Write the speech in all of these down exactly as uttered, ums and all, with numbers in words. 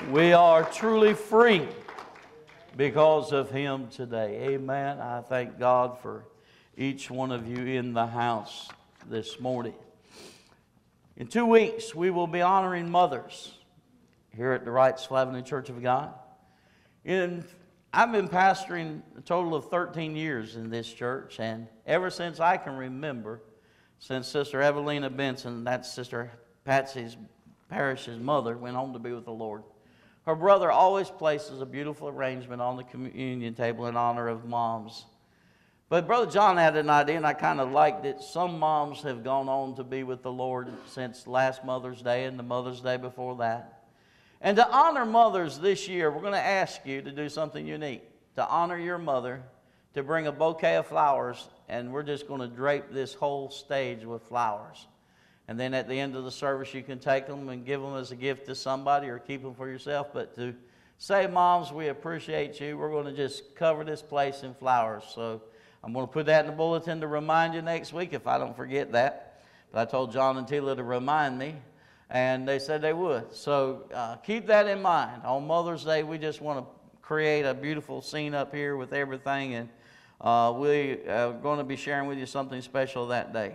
We are truly free because of Him today. Amen. I thank God for each one of you in the house this morning. In two weeks, we will be honoring mothers here at the Wrights Avenue Church of God. In, I've been pastoring a total of thirteen years in this church, and ever since I can remember, since Sister Evelina Benson, that's Sister Patsy's parish's mother, went home to be with the Lord, her brother always places a beautiful arrangement on the communion table in honor of moms. But Brother John had an idea, and I kind of liked it. Some moms have gone on to be with the Lord since last Mother's Day and the Mother's Day before that. And to honor mothers this year, we're going to ask you to do something unique. To honor your mother, to bring a bouquet of flowers, and we're just going to drape this whole stage with flowers. And then at the end of the service, you can take them and give them as a gift to somebody or keep them for yourself. But to say, moms, we appreciate you, we're going to just cover this place in flowers. So I'm going to put that in the bulletin to remind you next week if I don't forget that. But I told John and Tila to remind me, and they said they would. So uh, keep that in mind. On Mother's Day, we just want to create a beautiful scene up here with everything, and uh, we are going to be sharing with you something special that day.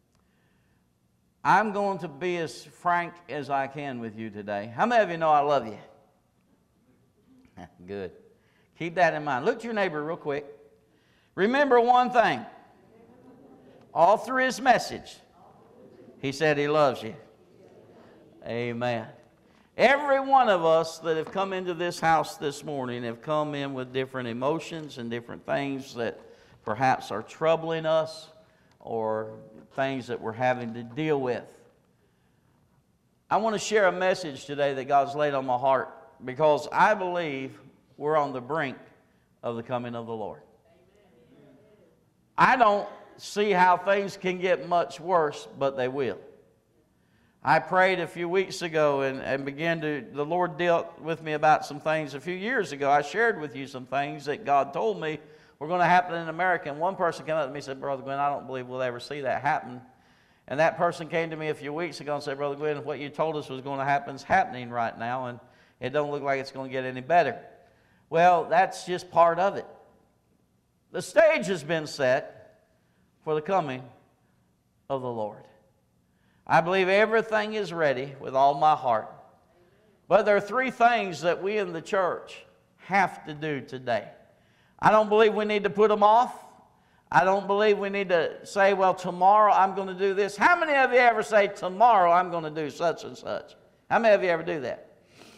I'm going to be as frank as I can with you today. How many of you know I love you? Good. Keep that in mind. Look to your neighbor real quick. Remember one thing. All through his message, he said he loves you. Amen. Every one of us that have come into this house this morning have come in with different emotions and different things that perhaps are troubling us or things that we're having to deal with. I want to share a message today that God's laid on my heart because I believe we're on the brink of the coming of the Lord. I don't see how things can get much worse, but they will. I prayed a few weeks ago and, and began to, the Lord dealt with me about some things a few years ago. I shared with you some things that God told me were going to happen in America. And one person came up to me and said, Brother Glenn, I don't believe we'll ever see that happen. And that person came to me a few weeks ago and said, Brother Glenn, what you told us was going to happen is happening right now, and it don't look like it's going to get any better. Well, that's just part of it. The stage has been set for the coming of the Lord. I believe everything is ready with all my heart. But there are three things that we in the church have to do today. I don't believe we need to put them off. I don't believe we need to say, well, tomorrow I'm going to do this. How many of you ever say, tomorrow I'm going to do such and such? How many of you ever do that?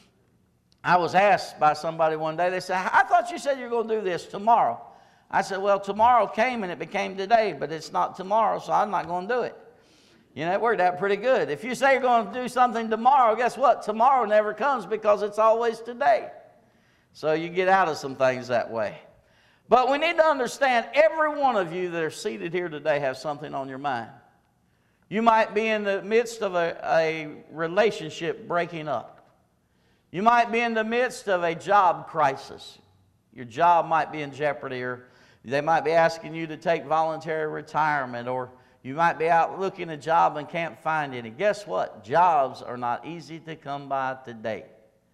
I was asked by somebody one day, they said, I thought you said you were going to do this tomorrow. I said, well, tomorrow came and it became today, but it's not tomorrow, so I'm not going to do it. You know, it worked out pretty good. If you say you're going to do something tomorrow, guess what? Tomorrow never comes because it's always today. So you get out of some things that way. But we need to understand every one of you that are seated here today have something on your mind. You might be in the midst of a, a relationship breaking up. You might be in the midst of a job crisis. Your job might be in jeopardy, or they might be asking you to take voluntary retirement, or you might be out looking a job and can't find any. Guess what? Jobs are not easy to come by today.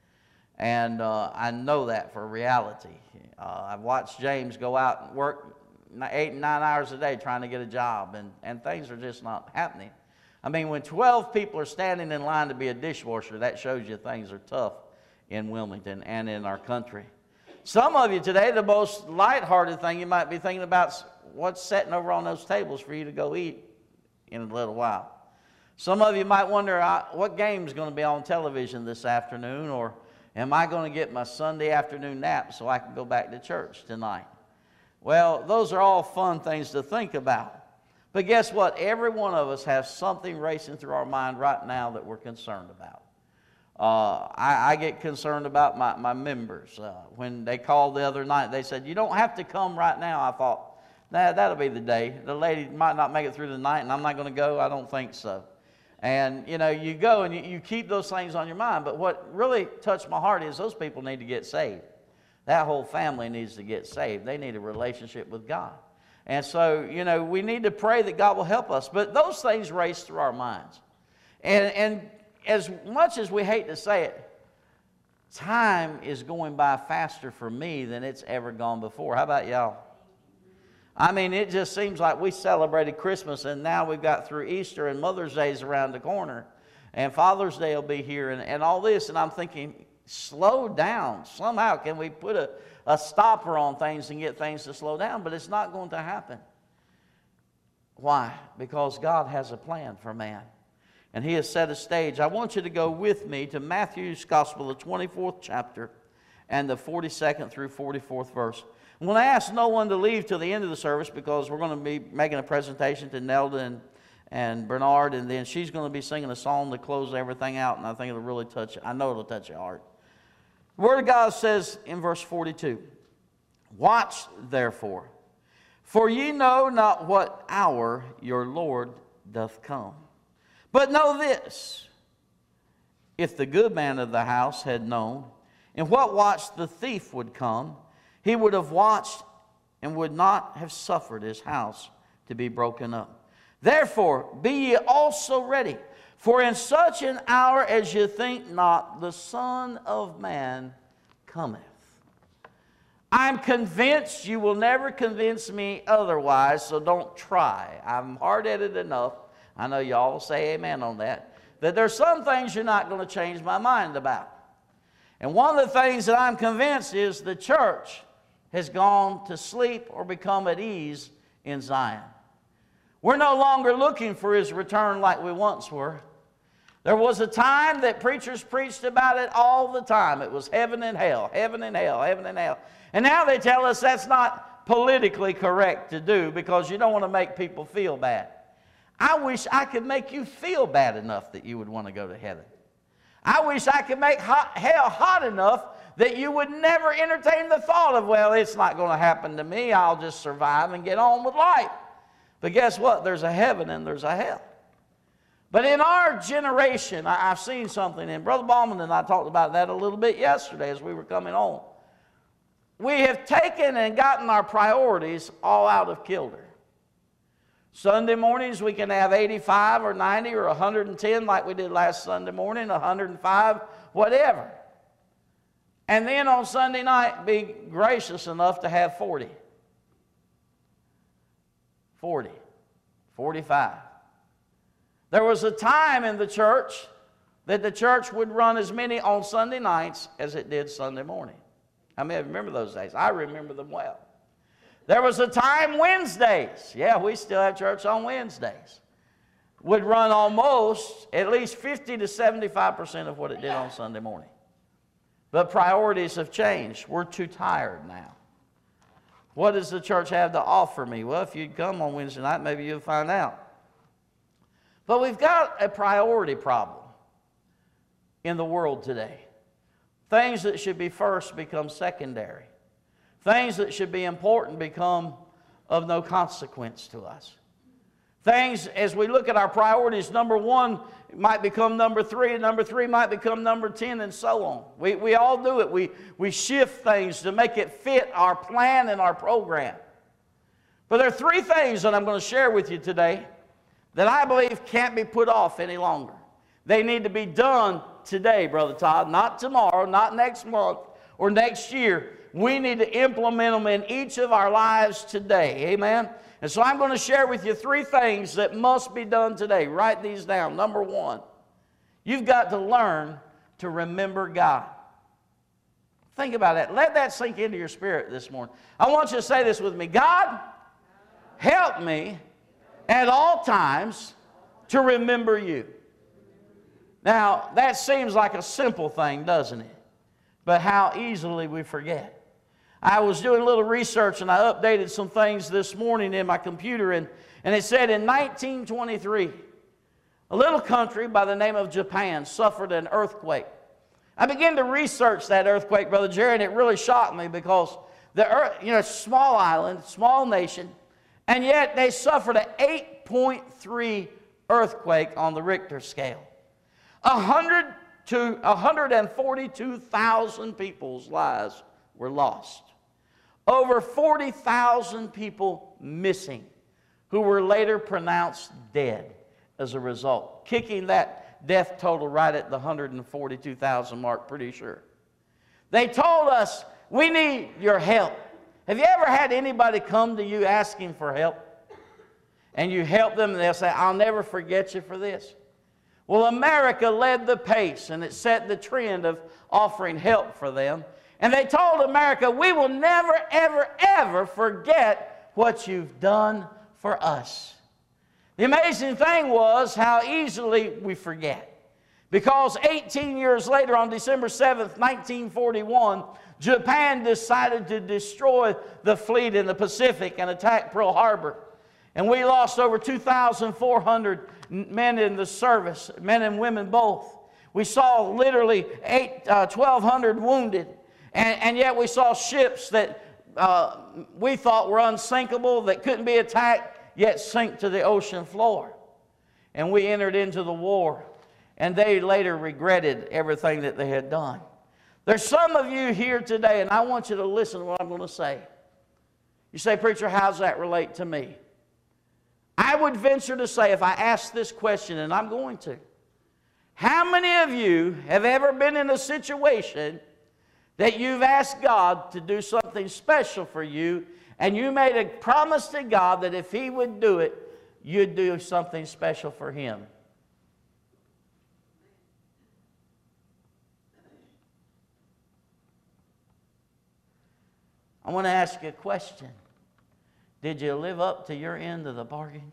And uh, I know that for reality. Uh, I've watched James go out and work eight and nine hours a day trying to get a job, and, and things are just not happening. I mean, when twelve people are standing in line to be a dishwasher, that shows you things are tough in Wilmington and in our country. Some of you today, the most lighthearted thing you might be thinking about is what's sitting over on those tables for you to go eat in a little while. Some of you might wonder uh, what game's going to be on television this afternoon, or am I going to get my Sunday afternoon nap so I can go back to church tonight? Well, those are all fun things to think about. But guess what? Every one of us has something racing through our mind right now that we're concerned about. Uh, I, I get concerned about my, my members. Uh, when they called the other night, they said, you don't have to come right now. I thought, nah, that'll be the day. The lady might not make it through the night, and I'm not going to go. I don't think so. And, you know, you go and you, you keep those things on your mind. But what really touched my heart is those people need to get saved. That whole family needs to get saved. They need a relationship with God. And so, you know, we need to pray that God will help us. But those things race through our minds. And, and as much as we hate to say it, time is going by faster for me than it's ever gone before. How about y'all? I mean, it just seems like we celebrated Christmas and now we've got through Easter and Mother's Day is around the corner and Father's Day will be here and, and all this. And I'm thinking, slow down. Somehow can we put a, a stopper on things and get things to slow down? But it's not going to happen. Why? Because God has a plan for man. And He has set a stage. I want you to go with me to Matthew's Gospel, the twenty-fourth chapter, and the forty-second through forty-fourth verse. I'm going to ask no one to leave till the end of the service because we're going to be making a presentation to Nelda and, and Bernard, and then she's going to be singing a song to close everything out, and I think it'll really touch, I know it'll touch your heart. The Word of God says in verse forty-two, "Watch therefore, for ye know not what hour your Lord doth come. But know this, if the good man of the house had known in what watch the thief would come, he would have watched and would not have suffered his house to be broken up. Therefore be ye also ready, for in such an hour as ye think not, the Son of Man cometh." I'm convinced you will never convince me otherwise, so don't try. I'm hard-headed enough. I know y'all will say amen on that. That there's some things you're not going to change my mind about. And one of the things that I'm convinced is the church has gone to sleep or become at ease in Zion. We're no longer looking for His return like we once were. There was a time that preachers preached about it all the time. It was heaven and hell, heaven and hell, heaven and hell. And now they tell us that's not politically correct to do because you don't want to make people feel bad. I wish I could make you feel bad enough that you would want to go to heaven. I wish I could make hot, hell hot enough that you would never entertain the thought of, well, it's not going to happen to me. I'll just survive and get on with life. But guess what? There's a heaven and there's a hell. But in our generation, I, I've seen something, and Brother Ballman and I talked about that a little bit yesterday as we were coming on. We have taken and gotten our priorities all out of kilter. Sunday mornings we can have eighty-five or ninety or one hundred ten like we did last Sunday morning, one hundred five, whatever. And then on Sunday night be gracious enough to have forty. forty. forty-five. There was a time in the church that the church would run as many on Sunday nights as it did Sunday morning. How many of you remember those days? I remember them well. There was a time Wednesdays, yeah, we still have church on Wednesdays, would run almost at least fifty to seventy-five percent of what it did on Sunday morning. But priorities have changed. We're too tired now. What does the church have to offer me? Well, if you'd come on Wednesday night, maybe you'll find out. But we've got a priority problem in the world today. Things that should be first become secondary. Things that should be important become of no consequence to us. Things, as we look at our priorities, number one might become number three, and number three might become number ten, and so on. We, we all do it. We, we shift things to make it fit our plan and our program. But there are three things that I'm going to share with you today that I believe can't be put off any longer. They need to be done today, Brother Todd, not tomorrow, not next month, or next year. We need to implement them in each of our lives today. Amen? And so I'm going to share with you three things that must be done today. Write these down. Number one, you've got to learn to remember God. Think about that. Let that sink into your spirit this morning. I want you to say this with me. God, help me at all times to remember you. Now, that seems like a simple thing, doesn't it? But how easily we forget. I was doing a little research and I updated some things this morning in my computer, and, and it said in nineteen twenty-three, a little country by the name of Japan suffered an earthquake. I began to research that earthquake, Brother Jerry, and it really shocked me because the earth, you know, small island, small nation, and yet they suffered an eight point three earthquake on the Richter scale. one hundred to one hundred forty-two thousand people's lives were lost. Over forty thousand people missing who were later pronounced dead as a result, kicking that death total right at the one hundred forty-two thousand mark, pretty sure. They told us, we need your help. Have you ever had anybody come to you asking for help? And you help them and they'll say, I'll never forget you for this. Well, America led the pace and it set the trend of offering help for them. And they told America, we will never, ever, ever forget what you've done for us. The amazing thing was how easily we forget. Because eighteen years later, on December seventh, nineteen forty-one, Japan decided to destroy the fleet in the Pacific and attack Pearl Harbor. And we lost over two thousand four hundred men in the service, men and women both. We saw literally eight, uh, twelve hundred wounded. And, and yet we saw ships that uh, we thought were unsinkable, that couldn't be attacked, yet sink to the ocean floor. And we entered into the war. And they later regretted everything that they had done. There's some of you here today, and I want you to listen to what I'm going to say. You say, preacher, how does that relate to me? I would venture to say, if I ask this question, and I'm going to, how many of you have ever been in a situation that you've asked God to do something special for you, and you made a promise to God that if He would do it, you'd do something special for Him? I want to ask you a question. Did you live up to your end of the bargain?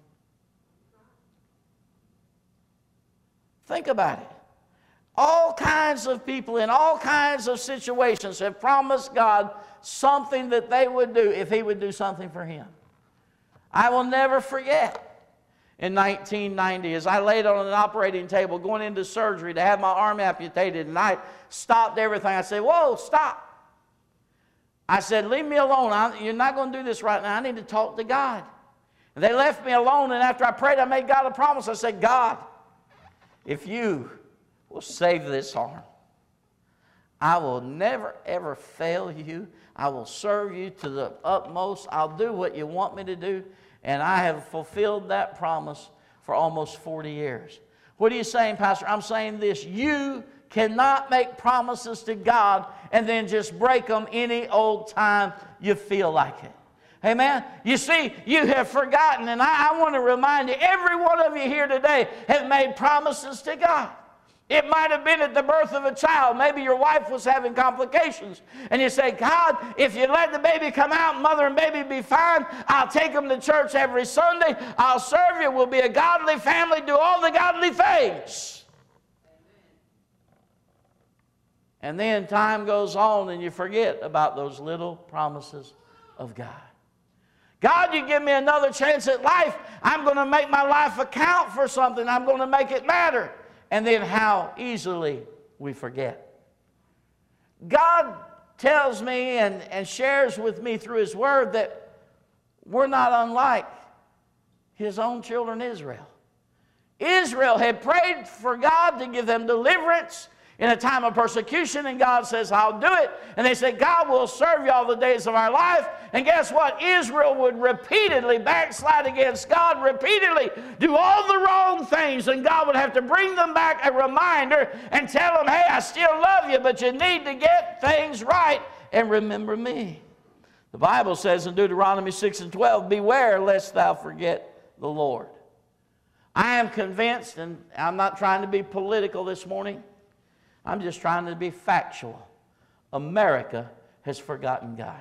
Think about it. All kinds of people in all kinds of situations have promised God something that they would do if He would do something for Him. I will never forget in nineteen ninety as I laid on an operating table going into surgery to have my arm amputated, and I stopped everything. I said, whoa, stop. I said, leave me alone. I, you're not going to do this right now. I need to talk to God. And they left me alone, and after I prayed, I made God a promise. I said, God, if you will save this arm, I will never, ever fail you. I will serve you to the utmost. I'll do what you want me to do. And I have fulfilled that promise for almost forty years. What are you saying, Pastor? I'm saying this. You cannot make promises to God and then just break them any old time you feel like it. Amen? You see, you have forgotten, and I, I want to remind you, every one of you here today have made promises to God. It might have been at the birth of a child. Maybe your wife was having complications. And you say, God, if you let the baby come out, mother and baby be fine, I'll take them to church every Sunday. I'll serve you. We'll be a godly family, do all the godly things. And then time goes on and you forget about those little promises of God. God, you give me another chance at life. I'm going to make my life account for something. I'm going to make it matter. And then how easily we forget. God tells me and, and shares with me through His Word that we're not unlike His own children Israel. Israel had prayed for God to give them deliverance in a time of persecution, and God says, I'll do it. And they said, God will serve you all the days of our life. And guess what? Israel would repeatedly backslide against God, repeatedly do all the wrong things, and God would have to bring them back a reminder and tell them, hey, I still love you, but you need to get things right and remember me. The Bible says in Deuteronomy six and twelve, beware lest thou forget the Lord. I am convinced, and I'm not trying to be political this morning, I'm just trying to be factual. America has forgotten God.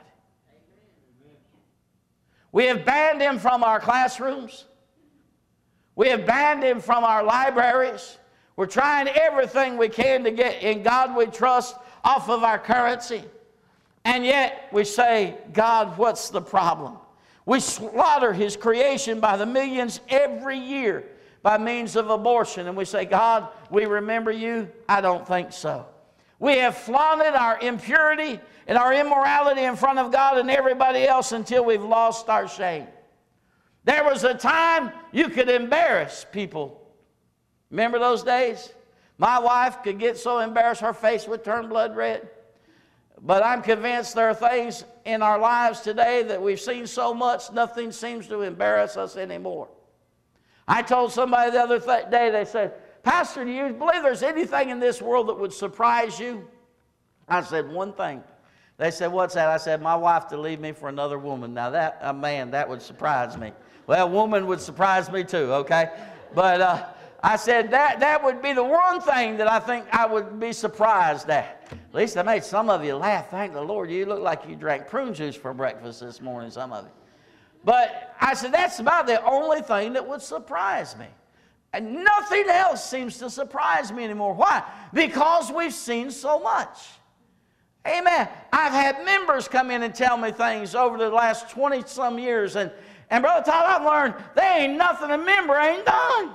We have banned Him from our classrooms. We have banned Him from our libraries. We're trying everything we can to get In God We Trust off of our currency. And yet we say, God, what's the problem? We slaughter His creation by the millions every year by means of abortion. And we say, God, we remember you? I don't think so. We have flaunted our impurity and our immorality in front of God and everybody else until we've lost our shame. There was a time you could embarrass people. Remember those days? My wife could get so embarrassed her face would turn blood red. But I'm convinced there are things in our lives today that we've seen so much, nothing seems to embarrass us anymore. I told somebody the other th- day, they said, Pastor, do you believe there's anything in this world that would surprise you? I said one thing. They said, what's that? I said, my wife to leave me for another woman. Now that, uh, man, that would surprise me. Well, woman would surprise me too, okay? But uh, I said, that, that would be the one thing that I think I would be surprised at. At least I made some of you laugh. Thank the Lord. You look like you drank prune juice for breakfast this morning, some of you. But I said, that's about the only thing that would surprise me. And nothing else seems to surprise me anymore. Why? Because we've seen so much. Amen. I've had members come in and tell me things over the last twenty-some years. And, and Brother Todd, I've learned there ain't nothing a member ain't done.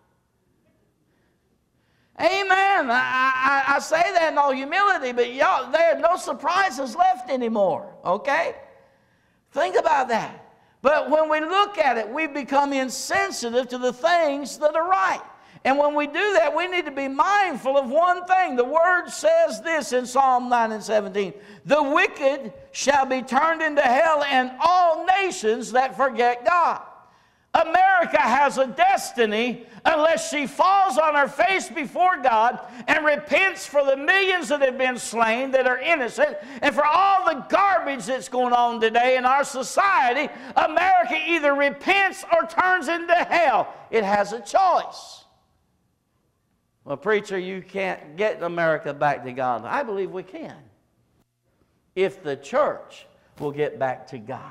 Amen. I, I, I say that in all humility, but y'all, there are no surprises left anymore. Okay? Think about that. But when we look at it, we become insensitive to the things that are right. And when we do that, we need to be mindful of one thing. The Word says this in Psalm nine and seventeen. The wicked shall be turned into hell, and all nations that forget God. America has a destiny unless she falls on her face before God and repents for the millions that have been slain that are innocent and for all the garbage that's going on today in our society. America either repents or turns into hell. It has a choice. Well, preacher, you can't get America back to God. I believe we can, if the church will get back to God.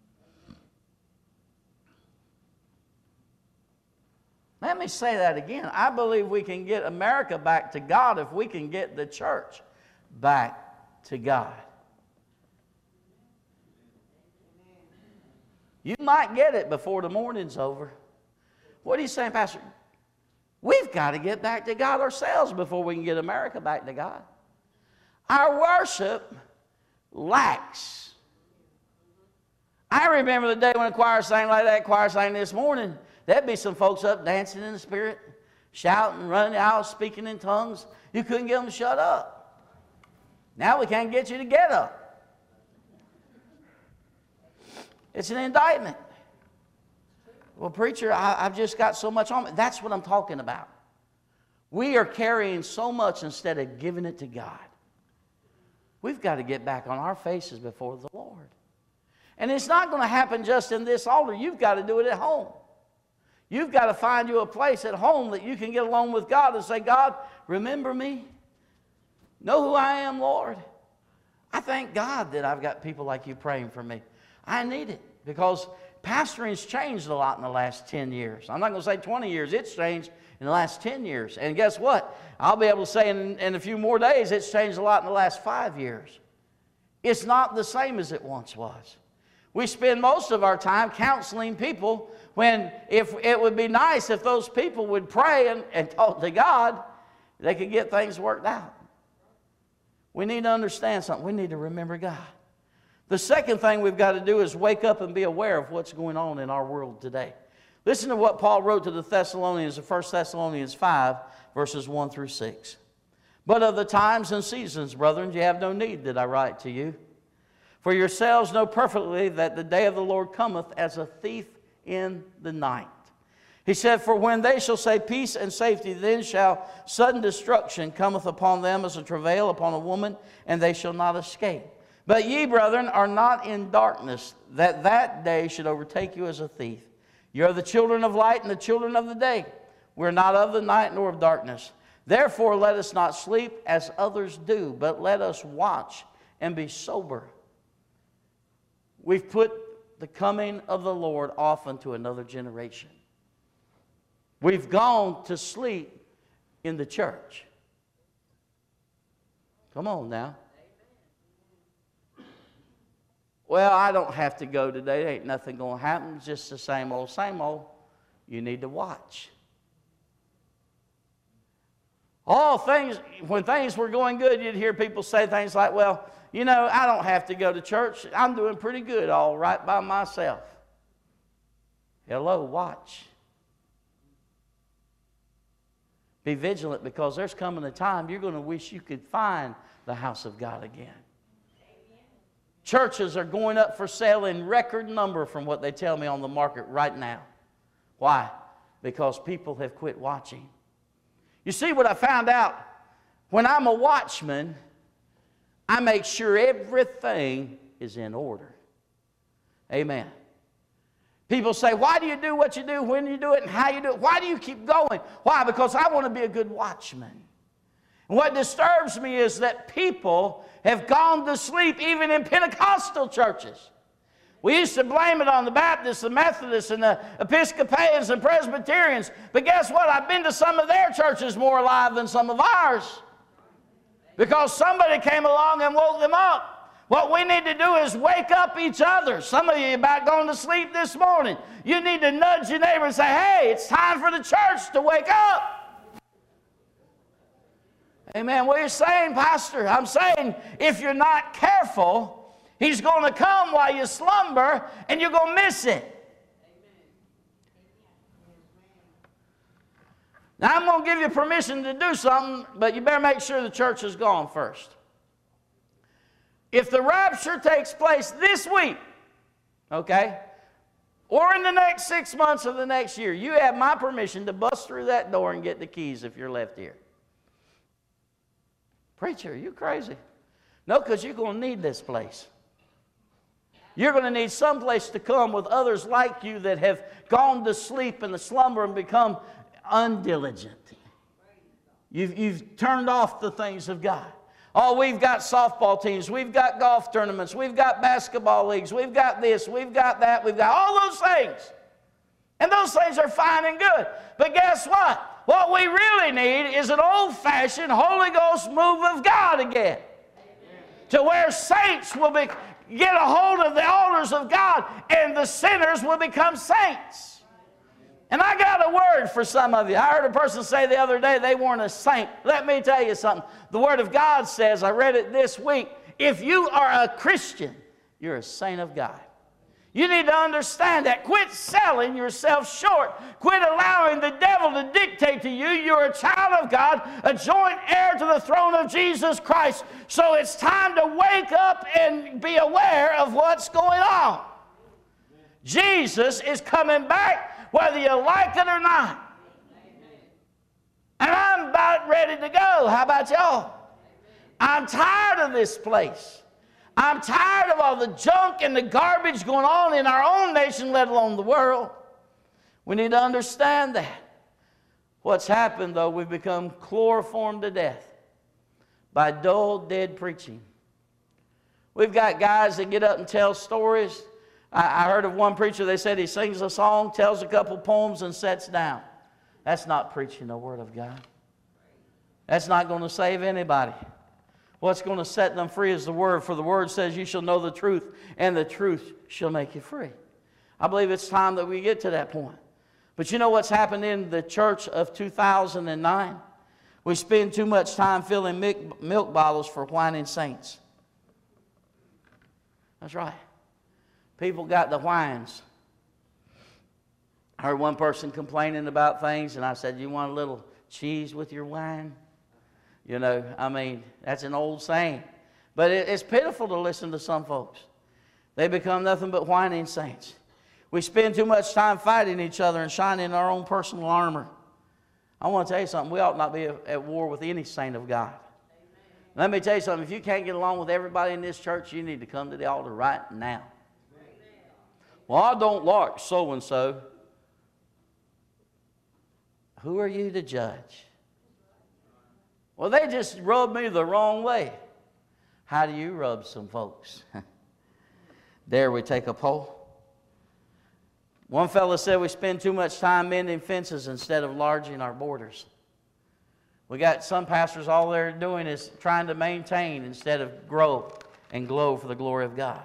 Let me say that again. I believe we can get America back to God if we can get the church back to God. You might get it before the morning's over. What are you saying, Pastor? We've got to get back to God ourselves before we can get America back to God. Our worship lacks. I remember the day when the choir sang like that choir sang this morning. There'd be some folks up dancing in the Spirit, shouting, running out, speaking in tongues. You couldn't get them to shut up. Now we can't get you to get up. It's an indictment. Well, preacher, I, I've just got so much on me. That's what I'm talking about. We are carrying so much instead of giving it to God. We've got to get back on our faces before the Lord. And it's not going to happen just in this altar. You've got to do it at home. You've got to find you a place at home that you can get along with God and say, God, remember me. Know who I am, Lord. I thank God that I've got people like you praying for me. I need it because pastoring's changed a lot in the last ten years. I'm not going to say twenty years. It's changed in the last ten years. And guess what? I'll be able to say in, in a few more days it's changed a lot in the last five years. It's not the same as it once was. We spend most of our time counseling people when if it would be nice if those people would pray and, and talk to God, they could get things worked out. We need to understand something. We need to remember God. The second thing we've got to do is wake up and be aware of what's going on in our world today. Listen to what Paul wrote to the Thessalonians in First Thessalonians five, verses one through six. But of the times and seasons, brethren, you have no need that I write to you. For yourselves know perfectly that the day of the Lord cometh as a thief in the night. He said, for when they shall say peace and safety, then shall sudden destruction cometh upon them as a travail upon a woman, and they shall not escape. But ye, brethren, are not in darkness, that that day should overtake you as a thief. You are the children of light and the children of the day. We are not of the night nor of darkness. Therefore let us not sleep as others do, but let us watch and be sober. We've put the coming of the Lord off into another generation. We've gone to sleep in the church. Come on now. Well, I don't have to go today. There ain't nothing going to happen. It's just the same old, same old. You need to watch. All things, when things were going good, you'd hear people say things like, well, you know, I don't have to go to church. I'm doing pretty good all right by myself. Hello, watch. Be vigilant because there's coming a time you're going to wish you could find the house of God again. Churches are going up for sale in record number from what they tell me on the market right now. Why? Because people have quit watching. You see what I found out? When I'm a watchman, I make sure everything is in order. Amen. People say, why do you do what you do, when you do it, and how you do it? Why do you keep going? Why? Because I want to be a good watchman. And what disturbs me is that people have gone to sleep even in Pentecostal churches. We used to blame it on the Baptists, the Methodists, and the Episcopalians and Presbyterians. But guess what? I've been to some of their churches more alive than some of ours. Because somebody came along and woke them up. What we need to do is wake up each other. Some of you are about going to sleep this morning. You need to nudge your neighbor and say, hey, it's time for the church to wake up. Amen. What are you saying, Pastor? I'm saying if you're not careful, he's going to come while you slumber and you're going to miss it. Now, I'm going to give you permission to do something, but you better make sure the church is gone first. If the rapture takes place this week, okay, or in the next six months of the next year, you have my permission to bust through that door and get the keys if you're left here. Preacher, are you crazy? No, because you're going to need this place. You're going to need some place to come with others like you that have gone to sleep in the slumber and become undiligent. You've, you've turned off the things of God. Oh, we've got softball teams, we've got golf tournaments, we've got basketball leagues, we've got this, we've got that, we've got all those things. And those things are fine and good. But guess what? What we really need is an old-fashioned Holy Ghost move of God again. Amen. To where saints will be, get a hold of the altars of God and the sinners will become saints. And I got a word for some of you. I heard a person say the other day they weren't a saint. Let me tell you something. The Word of God says, I read it this week, if you are a Christian, you're a saint of God. You need to understand that. Quit selling yourself short. Quit allowing the devil to dictate to you. You're a child of God, a joint heir to the throne of Jesus Christ. So it's time to wake up and be aware of what's going on. Jesus is coming back, whether you like it or not. And I'm about ready to go. How about y'all? I'm tired of this place. I'm tired of all the junk and the garbage going on in our own nation, let alone the world. We need to understand that. What's happened, though, we've become chloroformed to death by dull, dead preaching. We've got guys that get up and tell stories. I heard of one preacher, they said he sings a song, tells a couple poems, and sits down. That's not preaching the Word of God. That's not going to save anybody. What's going to set them free is the Word, for the Word says you shall know the truth, and the truth shall make you free. I believe it's time that we get to that point. But you know what's happened in the church of two thousand nine? We spend too much time filling milk bottles for whining saints. That's right. People got the whines. I heard one person complaining about things, and I said, you want a little cheese with your wine? You know, I mean, that's an old saying. But it, it's pitiful to listen to some folks. They become nothing but whining saints. We spend too much time fighting each other and shining our own personal armor. I want to tell you something. We ought not be at war with any saint of God. Amen. Let me tell you something. If you can't get along with everybody in this church, you need to come to the altar right now. Well, I don't like so-and-so. Who are you to judge? Well, they just rubbed me the wrong way. How do you rub some folks? Dare we take a poll? One fellow said we spend too much time mending fences instead of enlarging our borders. We got some pastors, all they're doing is trying to maintain instead of grow and glow for the glory of God.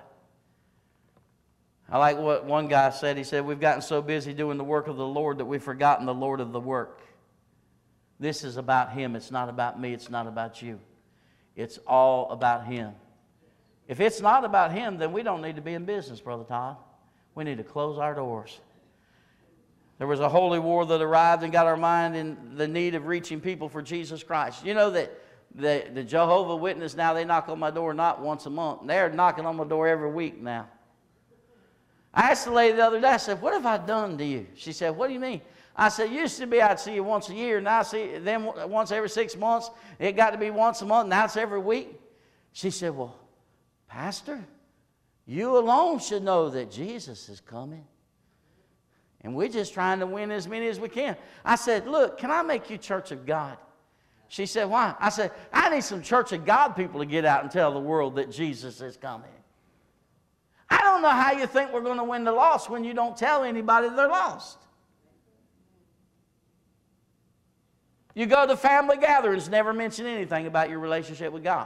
I like what one guy said. He said, we've gotten so busy doing the work of the Lord that we've forgotten the Lord of the work. This is about Him. It's not about me. It's not about you. It's all about Him. If it's not about Him, then we don't need to be in business, Brother Todd. We need to close our doors. There was a holy war that arrived and got our mind in the need of reaching people for Jesus Christ. You know that the, the Jehovah Witness now, they knock on my door not once a month. They're knocking on my door every week now. I asked the lady the other day, I said, what have I done to you? She said, what do you mean? I said, used to be I'd see you once a year. Now I see them once every six months. It got to be once a month. Now it's every week. She said, well, Pastor, you alone should know that Jesus is coming. And we're just trying to win as many as we can. I said, look, can I make you Church of God? She said, why? I said, I need some Church of God people to get out and tell the world that Jesus is coming. I don't know how you think we're going to win the lost when you don't tell anybody they're lost. You go to family gatherings, never mention anything about your relationship with God.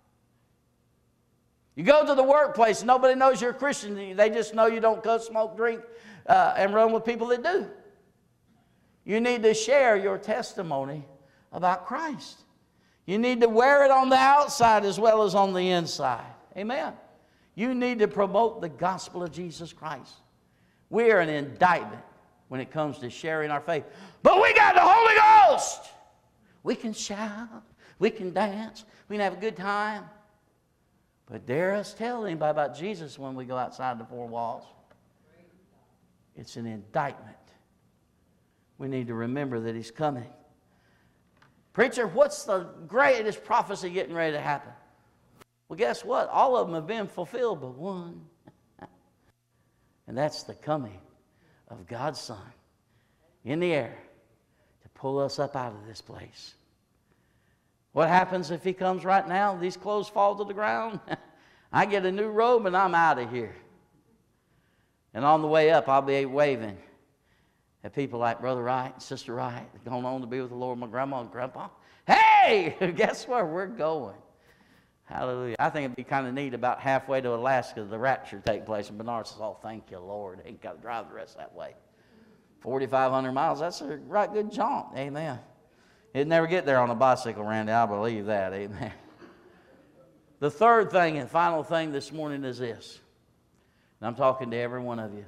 You go to the workplace, nobody knows you're a Christian. They just know you don't cuss, smoke, drink, uh, and run with people that do. You need to share your testimony about Christ. You need to wear it on the outside as well as on the inside. Amen. You need to promote the gospel of Jesus Christ. We are an indictment when it comes to sharing our faith. But we got the Holy Ghost. We can shout. We can dance. We can have a good time. But dare us tell anybody about Jesus when we go outside the four walls. It's an indictment. We need to remember that He's coming. Preacher, what's the greatest prophecy getting ready to happen? Well, guess what? All of them have been fulfilled but one. And that's the coming of God's Son in the air to pull us up out of this place. What happens if He comes right now? These clothes fall to the ground. I get a new robe and I'm out of here. And on the way up, I'll be waving at people like Brother Wright and Sister Wright, going on to be with the Lord, my grandma and grandpa. Hey, guess where we're going? Hallelujah. I think it'd be kind of neat about halfway to Alaska, the rapture take place. And Bernard says, oh, thank you, Lord. Ain't got to drive the rest that way. forty-five hundred miles, that's a right good jaunt. Amen. He'd never get there on a bicycle, Randy. I believe that. Amen. The third thing and final thing this morning is this. And I'm talking to every one of you.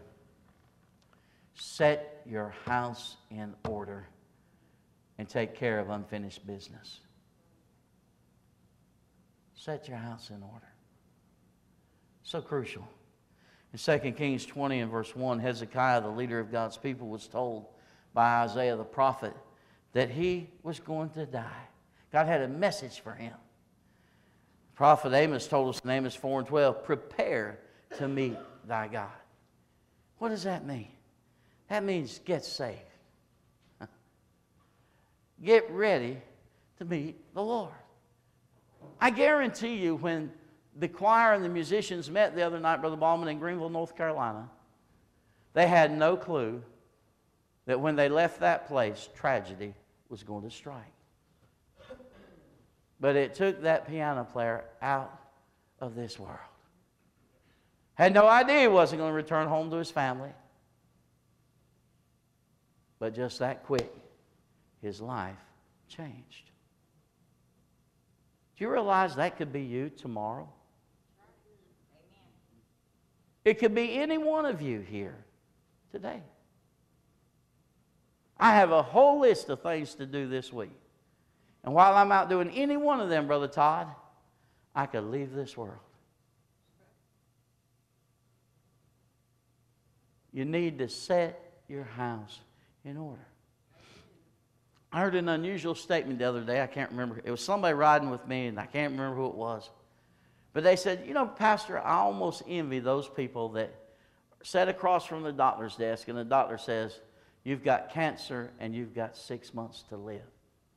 Set your house in order and take care of unfinished business. Set your house in order. So crucial. In Second Kings twenty and verse one, Hezekiah, the leader of God's people, was told by Isaiah the prophet that he was going to die. God had a message for him. Prophet Amos told us in Amos four and twelve, prepare to meet thy God. What does that mean? That means get saved. Get ready to meet the Lord. I guarantee you when the choir and the musicians met the other night, Brother Ballman, in Greenville, North Carolina, they had no clue that when they left that place, tragedy was going to strike. But it took that piano player out of this world. Had no idea he wasn't going to return home to his family. But just that quick, his life changed. Do you realize that could be you tomorrow? It could be any one of you here today. I have a whole list of things to do this week. And while I'm out doing any one of them, Brother Todd, I could leave this world. You need to set your house in order. I heard an unusual statement the other day. I can't remember. It was somebody riding with me, and I can't remember who it was. But they said, you know, Pastor, I almost envy those people that sit across from the doctor's desk, and the doctor says, you've got cancer, and you've got six months to live.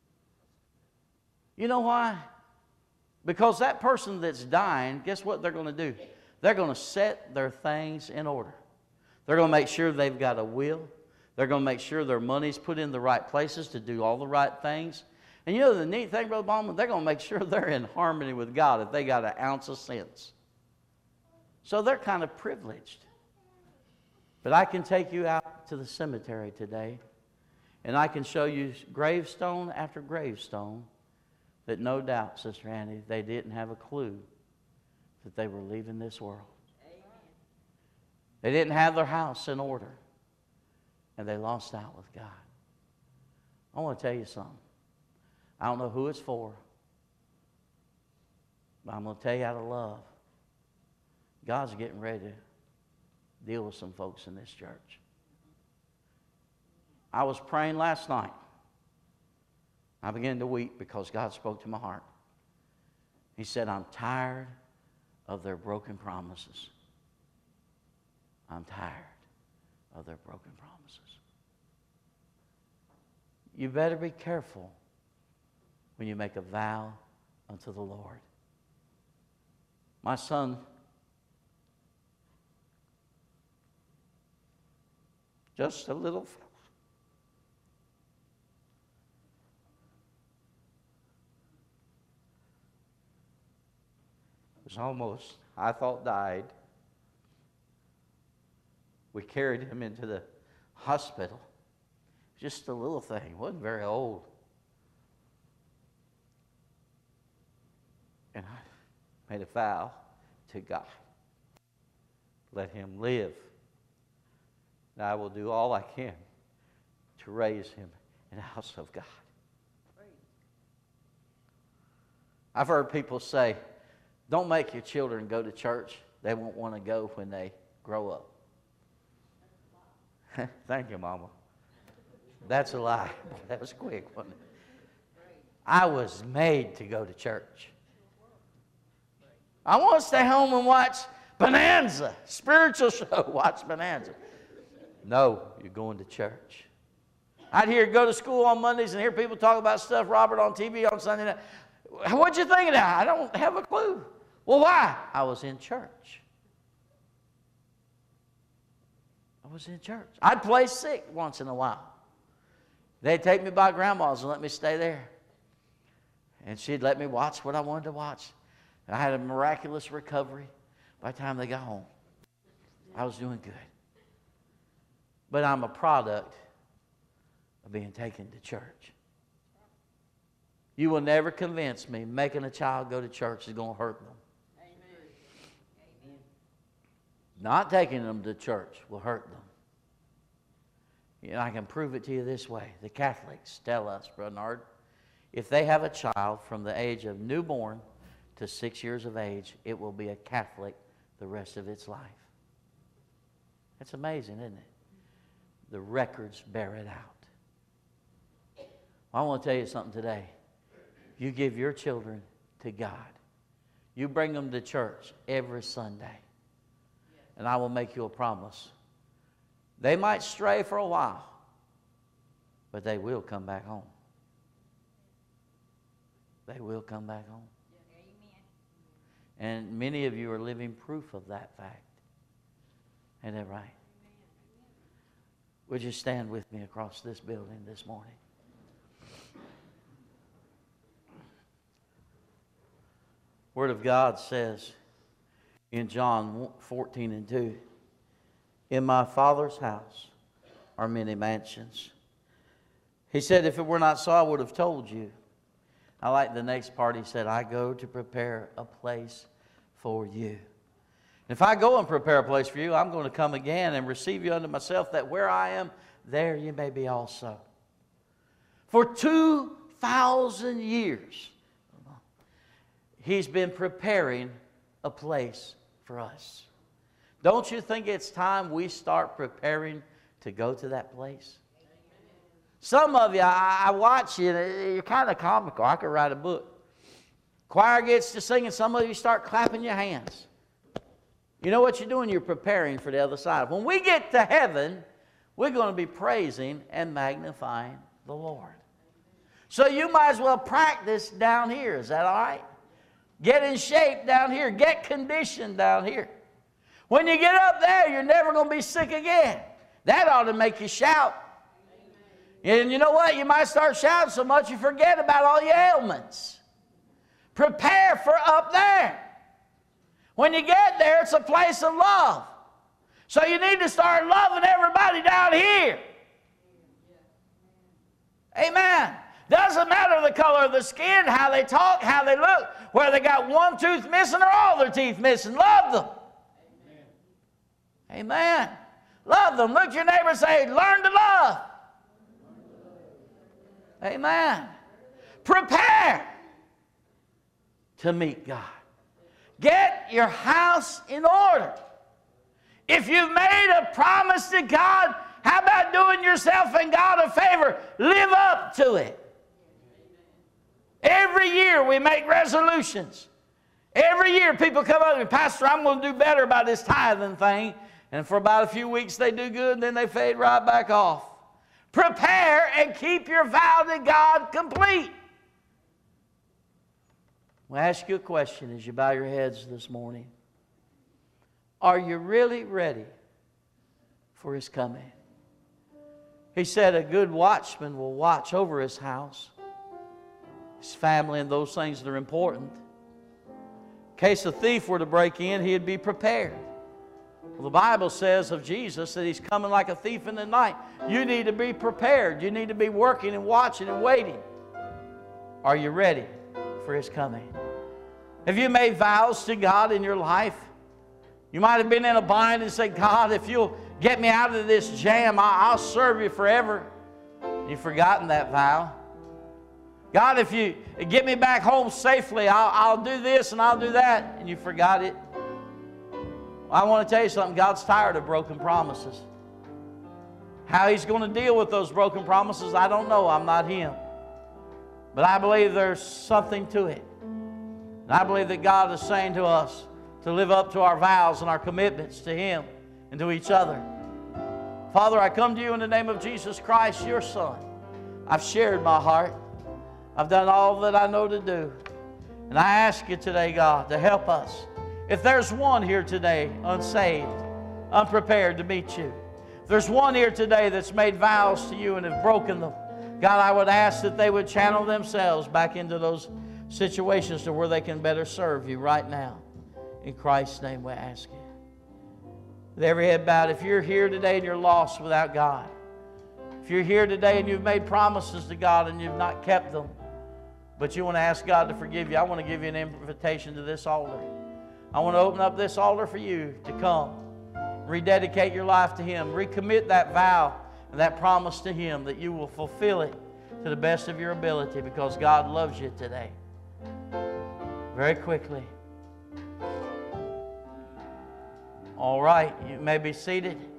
You know why? Because that person that's dying, guess what they're going to do? They're going to set their things in order. They're going to make sure they've got a will. They're going to make sure their money's put in the right places to do all the right things. And you know the neat thing, Brother Ballman? They're going to make sure they're in harmony with God if they got an ounce of sense. So they're kind of privileged. But I can take you out to the cemetery today, and I can show you gravestone after gravestone that no doubt, Sister Annie, they didn't have a clue that they were leaving this world. They didn't have their house in order, and they lost out with God. I want to tell you something. I don't know who it's for, but I'm going to tell you out of love. God's getting ready to deal with some folks in this church. I was praying last night. I began to weep because God spoke to my heart. He said, I'm tired of their broken promises. I'm tired of their broken promises. You better be careful when you make a vow unto the Lord. My son, just a little fellow, was almost, I thought, died. We carried him into the hospital. Just a little thing. Wasn't very old. And I made a vow to God. Let him live. And I will do all I can to raise him in the house of God. I've heard people say, don't make your children go to church. They won't want to go when they grow up. Thank you, Mama. That's a lie. That was quick, wasn't it? I was made to go to church. I want to stay home and watch Bonanza, spiritual show. Watch Bonanza. No, you're going to church. I'd hear go to school on Mondays and hear people talk about stuff, Robert, on T V on Sunday night. What'd you think of that? I don't have a clue. Well, why? I was in church. I was in church. I'd play sick once in a while. They'd take me by Grandma's and let me stay there. And she'd let me watch what I wanted to watch. And I had a miraculous recovery by the time they got home. I was doing good. But I'm a product of being taken to church. You will never convince me making a child go to church is going to hurt them. Amen. Not taking them to church will hurt them. You know, I can prove it to you this way. The Catholics tell us, Bernard, if they have a child from the age of newborn to six years of age, it will be a Catholic the rest of its life. That's amazing, isn't it? The records bear it out. Well, I want to tell you something today. You give your children to God. You bring them to church every Sunday. And I will make you a promise. They might stray for a while, but they will come back home. They will come back home. And many of you are living proof of that fact. Ain't that right? Would you stand with me across this building this morning? Word of God says in John fourteen and two, in my Father's house are many mansions. He said, if it were not so, I would have told you. I like the next part. He said, I go to prepare a place for you. If I go and prepare a place for you, I'm going to come again and receive you unto myself, that where I am, there you may be also. For two thousand years, He's been preparing a place for us. Don't you think it's time we start preparing to go to that place? Some of you, I, I watch you, you're kind of comical. I could write a book. Choir gets to singing, some of you start clapping your hands. You know what you're doing? You're preparing for the other side. When we get to heaven, we're going to be praising and magnifying the Lord. So you might as well practice down here. Is that all right? Get in shape down here. Get conditioned down here. When you get up there, you're never going to be sick again. That ought to make you shout. And you know what? You might start shouting so much you forget about all your ailments. Prepare for up there. When you get there, it's a place of love. So you need to start loving everybody down here. Amen. Doesn't matter the color of the skin, how they talk, how they look, whether they got one tooth missing or all their teeth missing. Love them. Amen. Amen. Love them. Look at your neighbor and say, learn to love. Amen. Prepare to meet God. Get your house in order. If you've made a promise to God, how about doing yourself and God a favor? Live up to it. Every year we make resolutions. Every year people come up to me, Pastor, I'm going to do better about this tithing thing. And for about a few weeks they do good, and then they fade right back off. Prepare and keep your vow to God complete. I'll ask you a question as you bow your heads this morning. Are you really ready for His coming? He said a good watchman will watch over his house, his family, and those things that are important. In case a thief were to break in, he'd be prepared. Well, the Bible says of Jesus that He's coming like a thief in the night. You need to be prepared. You need to be working and watching and waiting. Are you ready for His coming? Have you made vows to God in your life? You might have been in a bind and said, God, if you'll get me out of this jam, I'll serve You forever. You've forgotten that vow. God, if You get me back home safely, I'll, I'll do this and I'll do that. And you forgot it. Well, I want to tell you something. God's tired of broken promises. How He's going to deal with those broken promises, I don't know. I'm not Him. But I believe there's something to it. And I believe that God is saying to us to live up to our vows and our commitments to Him and to each other. Father, I come to You in the name of Jesus Christ, Your Son. I've shared my heart. I've done all that I know to do. And I ask You today, God, to help us. If there's one here today unsaved, unprepared to meet You, if there's one here today that's made vows to You and have broken them, God, I would ask that they would channel themselves back into those situations to where they can better serve You right now. In Christ's name we ask it. With every head bowed, if you're here today and you're lost without God, if you're here today and you've made promises to God and you've not kept them, but you want to ask God to forgive you, I want to give you an invitation to this altar. I want to open up this altar for you to come, rededicate your life to Him, recommit that vow and that promise to Him that you will fulfill it to the best of your ability because God loves you today. Very quickly. All right, you may be seated.